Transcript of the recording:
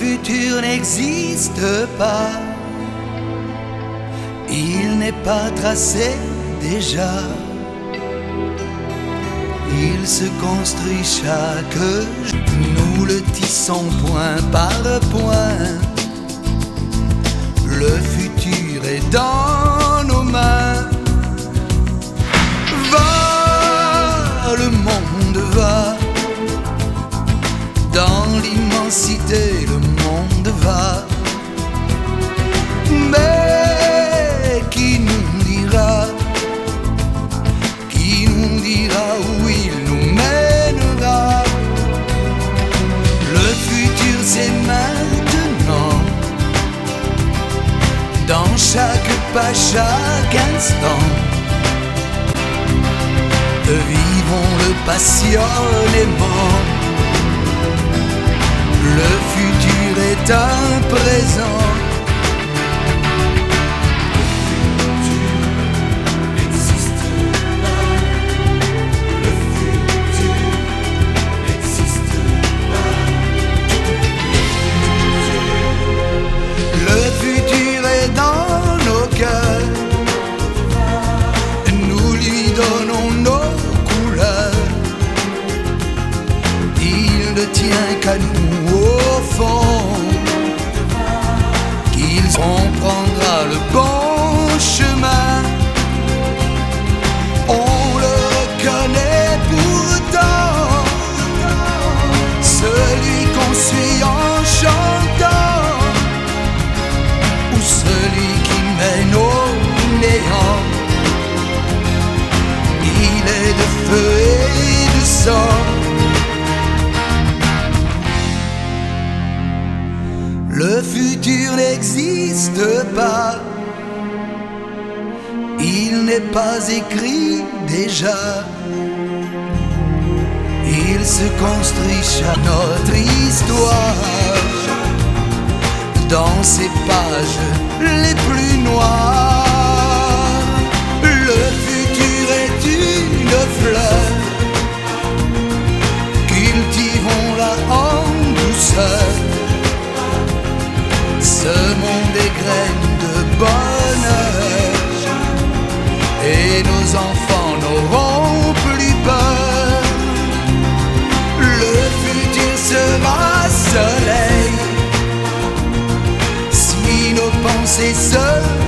futur n'existe pas, il n'est pas tracé déjà. Il se construit chaque jour, nous le tissons point par point. Le futur est dans nos mains. Va, le monde va, dans l'immensité le monde va. Mais qui nous dira où il nous mènera? Le futur c'est maintenant, dans chaque pas, chaque instant. Vivons-le passionnément. Le futur est un présent. Nous lui donnons nos couleurs. Il ne tient qu'à nous au fond, qu'il comprendra le bon chemin. On le reconnaît pourtant, celui qu'on suit en chantant, ou celui qui mène au néant. Il est de feu et de sang. Le futur n'existe pas, il n'est pas écrit déjà. Il se construit chaque notre histoire, dans ces pages les plus noires. Le futur est une fleur, cultivons-la en douceur. Ce monde est graine de bonheur, et nos enfants n'auront plus peur. Le futur sera soleil, si nos pensées se